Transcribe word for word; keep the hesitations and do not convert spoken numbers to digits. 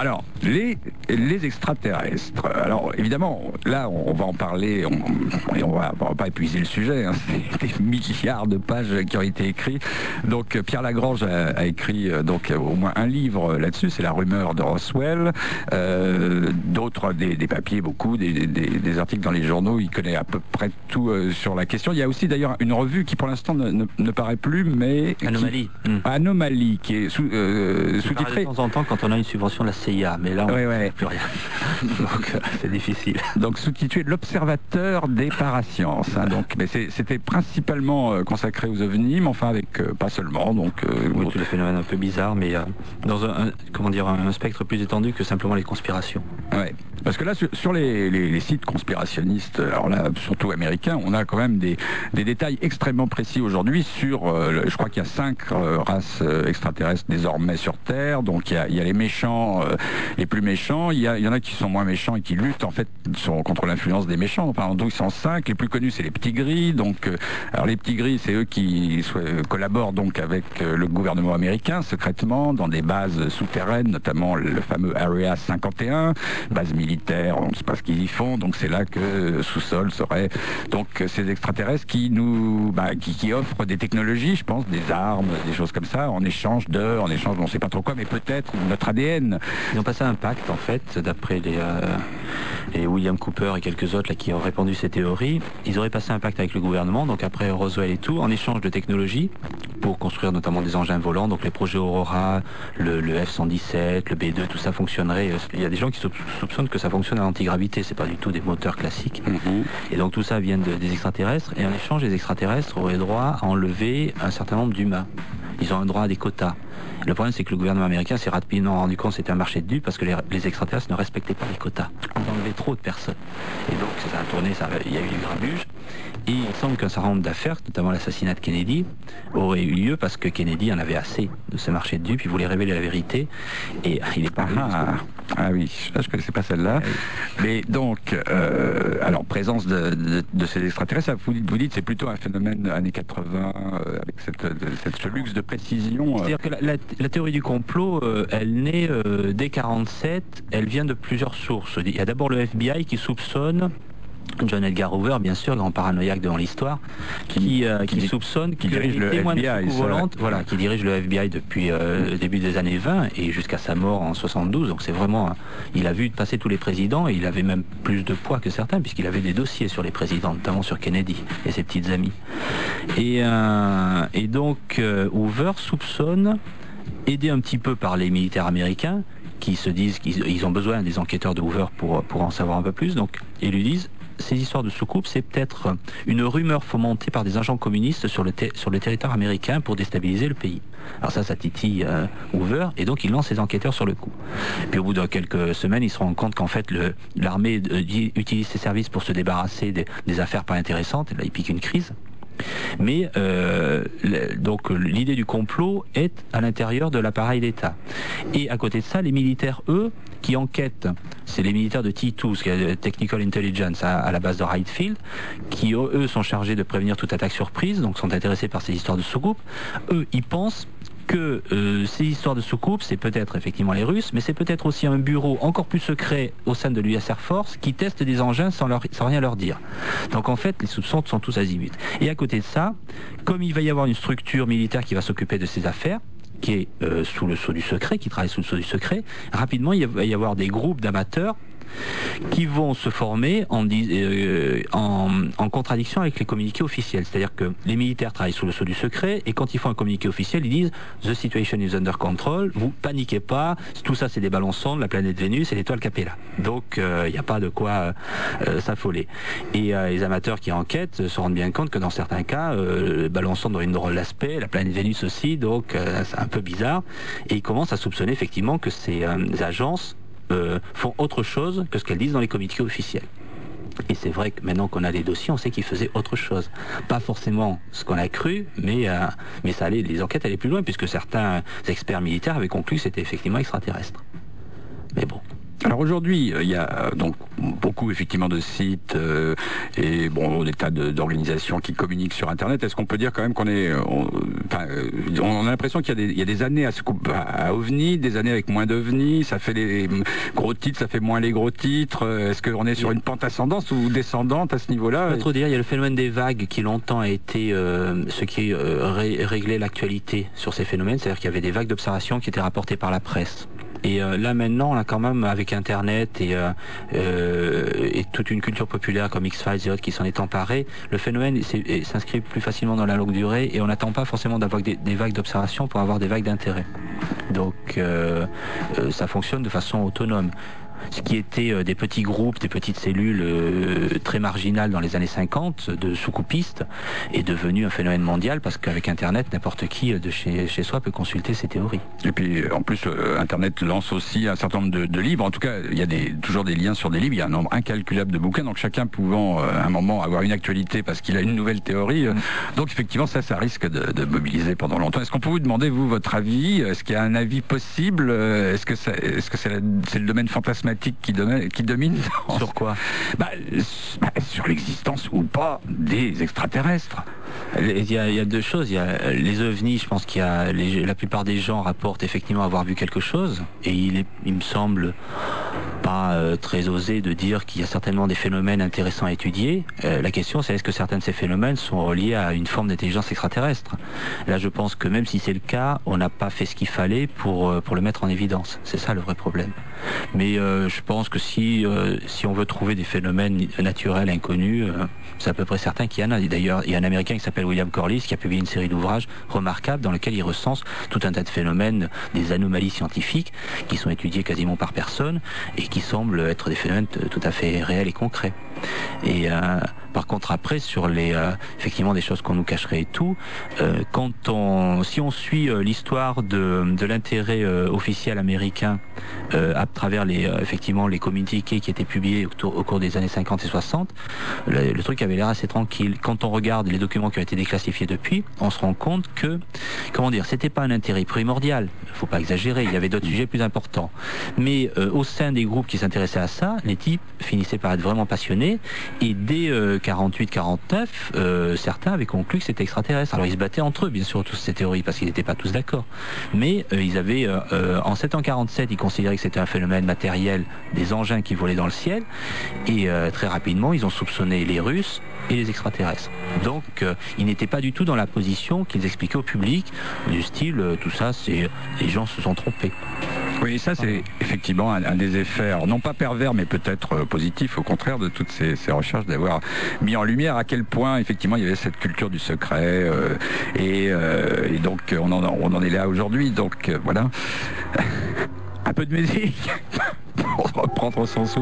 alors, les, les extraterrestres. Alors, évidemment, là, on va en parler, on, et on va, on va pas épuiser le sujet, hein, c'est des milliards de pages qui ont été écrites. Donc, Pierre Lagrange a, a écrit donc, au moins un livre là-dessus, c'est La rumeur de Roswell. Euh, D'autres, des, des papiers, beaucoup, des, des, des articles dans les journaux, il connaît à peu près tout euh, sur la question. Il y a aussi d'ailleurs une revue qui, pour l'instant, ne, ne, ne paraît plus, mais... Anomalie. Qui, mmh. Anomalie, qui est sous, euh, qui sous-titrée. De temps en temps, quand on a une subvention de la C I A, mais là, on ouais, ne ouais. fait plus rien. Donc, c'est difficile. Donc, sous-titré L'Observateur des parasciences. Hein, donc, mais c'était principalement euh, consacré aux ovnis, mais enfin, avec euh, pas seulement. Donc, euh, oui, tous les phénomènes un peu bizarres, mais euh, dans un, un, comment dire, un spectre plus étendu que simplement les conspirations. Ouais. Parce que là, sur, sur les, les, les sites conspirationnistes, alors là, surtout américains, on a quand même des, des détails extrêmement précis aujourd'hui sur, euh, je crois qu'il y a cinq euh, races euh, extraterrestres désormais sur Terre. Donc il y a, il y a les méchants, euh, les plus méchants. Il y, a, il y en a qui sont moins méchants et qui luttent en fait sur, contre l'influence des méchants. Enfin, en tout, ils sont cinq. Les plus connus, c'est les petits gris. Donc, euh, alors les petits gris, c'est eux qui soit, collaborent donc avec euh, le gouvernement américain secrètement dans des bases souterraines, notamment le fameux Area cinquante et un, base militaire. On ne sait pas ce qu'ils y font, donc c'est là que sous-sol serait donc ces extraterrestres qui nous, bah, qui, qui offrent des technologies, je pense, des armes, des choses comme ça, en échange de, en échange, on ne sait pas trop quoi, mais peut-être notre A D N. Ils ont passé un pacte en fait, d'après les, euh, les William Cooper et quelques autres là qui ont répandu ces théories. Ils auraient passé un pacte avec le gouvernement, donc après Roswell et tout, en échange de technologies pour construire notamment des engins volants, donc les projets Aurora, le, le F cent dix-sept, le B deux, tout ça fonctionnerait. Il y a des gens qui soupçonnent que ça fonctionne à l'antigravité, c'est pas du tout des moteurs classiques. Mm-hmm. Et donc tout ça vient de, des extraterrestres, et en échange, les extraterrestres auraient droit à enlever un certain nombre d'humains. Ils ont un droit à des quotas. Le problème, c'est que le gouvernement américain s'est rapidement rendu compte que c'était un marché de dupes parce que les, les extraterrestres ne respectaient pas les quotas. Ils enlevaient trop de personnes. Et donc, ça a tourné, ça, il y a eu du grabuge. Et il semble qu'un certain nombre d'affaires, notamment l'assassinat de Kennedy, aurait eu lieu parce que Kennedy en avait assez de ce marché de dupes. Il voulait révéler la vérité. Et il est pas ah, ah, ah oui, je ne connaissais pas celle-là. Ah, oui. Mais donc, euh, alors, présence de, de, de ces extraterrestres, vous, vous dites c'est plutôt un phénomène années quatre-vingts, euh, avec cette, de, cette, ce luxe de précision. C'est-à-dire que la, la, la théorie du complot, euh, elle naît euh, dès quarante-sept, elle vient de plusieurs sources. Il y a d'abord le F B I qui soupçonne John Edgar Hoover, bien sûr, grand paranoïaque devant l'histoire, qui, euh, qui, qui soupçonne qui que dirige les le témoins F B I, de soucoupes volantes, voilà, qui dirige le F B I depuis euh, le début des années vingt et jusqu'à sa mort en soixante-douze. Donc c'est vraiment, hein, il a vu passer tous les présidents et il avait même plus de poids que certains puisqu'il avait des dossiers sur les présidents, notamment sur Kennedy et ses petites amies. Et, euh, et donc euh, Hoover soupçonne, aidé un petit peu par les militaires américains qui se disent qu'ils ils ont besoin des enquêteurs de Hoover pour, pour en savoir un peu plus, donc ils lui disent ces histoires de soucoupes, c'est peut-être une rumeur fomentée par des agents communistes sur le, sur le territoire américain pour déstabiliser le pays. Alors ça, ça titille euh, Hoover, et donc il lance ses enquêteurs sur le coup. Puis au bout de quelques semaines, il se rend compte qu'en fait, l'armée utilise ses services pour se débarrasser des, des affaires pas intéressantes, et là il pique une crise. Mais euh, le, donc l'idée du complot est à l'intérieur de l'appareil d'État. Et à côté de ça, les militaires, eux, qui enquêtent, c'est les militaires de T deux, ce qui est Technical Intelligence à, à la base de Wright Field, qui eux sont chargés de prévenir toute attaque surprise, donc sont intéressés par ces histoires de soucoupes. Eux, ils pensent que euh, ces histoires de soucoupes, c'est peut-être effectivement les Russes, mais c'est peut-être aussi un bureau encore plus secret au sein de l'U S Air Force qui teste des engins sans, leur, sans rien leur dire. Donc en fait, les soupçons sont tous azimuts. Et à côté de ça, comme il va y avoir une structure militaire qui va s'occuper de ces affaires, qui est euh, sous le sceau du secret, qui travaille sous le sceau du secret, rapidement il va y avoir des groupes d'amateurs qui vont se former en, euh, en, en contradiction avec les communiqués officiels. C'est-à-dire que les militaires travaillent sous le sceau du secret et quand ils font un communiqué officiel, ils disent « The situation is under control, vous paniquez pas, tout ça c'est des ballons sondes, la planète Vénus et l'étoile Capella. » Donc il euh, n'y a pas de quoi euh, s'affoler. Et euh, les amateurs qui enquêtent se rendent bien compte que dans certains cas, euh, le ballon sonde a une drôle d'aspect, la planète Vénus aussi, donc euh, c'est un peu bizarre. Et ils commencent à soupçonner effectivement que ces euh, agences Euh, font autre chose que ce qu'elles disent dans les communiqués officiels. Et c'est vrai que maintenant qu'on a des dossiers, on sait qu'ils faisaient autre chose. Pas forcément ce qu'on a cru, mais, euh, mais ça allait, les enquêtes allaient plus loin, puisque certains experts militaires avaient conclu que c'était effectivement extraterrestre. Mais bon. Alors aujourd'hui, il y a donc beaucoup effectivement de sites euh, et bon des tas d'organisations qui communiquent sur Internet. Est-ce qu'on peut dire quand même qu'on est, on, enfin, on a l'impression qu'il y a des, il y a des années à, ce, à OVNI, des années avec moins d'OVNI, ça fait les gros titres, ça fait moins les gros titres. Est-ce qu'on est sur une pente ascendante ou descendante à ce niveau-là? Pas trop dire. Il y a le phénomène des vagues qui longtemps a été euh, ce qui euh, ré réglait l'actualité sur ces phénomènes, c'est-à-dire qu'il y avait des vagues d'observation qui étaient rapportées par la presse. Et euh, là maintenant, on a quand même, avec Internet et, euh, euh, et toute une culture populaire comme X-Files et autres qui s'en est emparée, le phénomène s'inscrit plus facilement dans la longue durée et on n'attend pas forcément d'avoir des, des vagues d'observation pour avoir des vagues d'intérêt. Donc euh, euh, ça fonctionne de façon autonome. Ce qui était euh, des petits groupes, des petites cellules euh, très marginales dans les années cinquante, de sous-coupistes, est devenu un phénomène mondial parce qu'avec Internet, n'importe qui de chez, chez soi peut consulter ces théories. Et puis en plus, euh, Internet lance aussi un certain nombre de, de livres. En tout cas, il y a des, toujours des liens sur des livres. Il y a un nombre incalculable de bouquins. Donc chacun pouvant euh, à un moment avoir une actualité parce qu'il a une nouvelle théorie. Euh, donc effectivement, ça, ça risque de, de mobiliser pendant longtemps. Est-ce qu'on peut vous demander, vous, votre avis? Est-ce qu'il y a un avis possible? Est-ce que c'est est-ce que c'est c'est le domaine fantasmatique qui domine, qui domine Sur quoi? bah, bah, sur l'existence ou pas des extraterrestres. Il y, a, il y a deux choses. Il y a les ovnis, je pense qu'il y a les, la plupart des gens rapportent effectivement avoir vu quelque chose, et il, est, il me semble pas euh, très osé de dire qu'il y a certainement des phénomènes intéressants à étudier. Euh, la question, c'est est-ce que certains de ces phénomènes sont reliés à une forme d'intelligence extraterrestre? Là, je pense que même si c'est le cas, on n'a pas fait ce qu'il fallait pour pour le mettre en évidence. C'est ça le vrai problème. Mais euh, je pense que si euh, si on veut trouver des phénomènes naturels inconnus, euh, c'est à peu près certain qu'il y en a. D'ailleurs, il y a un Américain qui s'appelle William Corliss qui a publié une série d'ouvrages remarquables dans lesquels il recense tout un tas de phénomènes, des anomalies scientifiques qui sont étudiées quasiment par personne et qui semblent être des phénomènes tout à fait réels et concrets. Et euh, par contre après sur les euh, effectivement des choses qu'on nous cacherait et tout, euh, quand on si on suit euh, l'histoire de, de l'intérêt euh, officiel américain euh, à travers les euh, effectivement les communiqués qui étaient publiés au, au cours des années cinquante et soixante, le, le truc avait l'air assez tranquille. Quand on regarde les documents qui ont été déclassifiés depuis, on se rend compte que comment dire, c'était pas un intérêt primordial. Faut pas exagérer, il y avait d'autres sujets plus importants. Mais euh, au sein des groupes qui s'intéressaient à ça, les types finissaient par être vraiment passionnés. Et dès euh, quarante-huit quarante-neuf, euh, certains avaient conclu que c'était extraterrestre. Alors ils se battaient entre eux, bien sûr, tous ces théories, parce qu'ils n'étaient pas tous d'accord. Mais euh, ils avaient, euh, euh, en sept cent quarante-sept, ils considéraient que c'était un phénomène matériel des engins qui volaient dans le ciel. Et euh, très rapidement, ils ont soupçonné les Russes et les extraterrestres. Donc, euh, ils n'étaient pas du tout dans la position qu'ils expliquaient au public, du style, euh, tout ça, c'est les gens se sont trompés. Oui, ça c'est effectivement un, un des effets, alors, non pas pervers, mais peut-être euh, positif, au contraire, de toutes ces, ces recherches, d'avoir mis en lumière à quel point effectivement il y avait cette culture du secret, euh, et, euh, et donc on en, on en est là aujourd'hui. Donc euh, voilà, un peu de musique pour reprendre son souffle.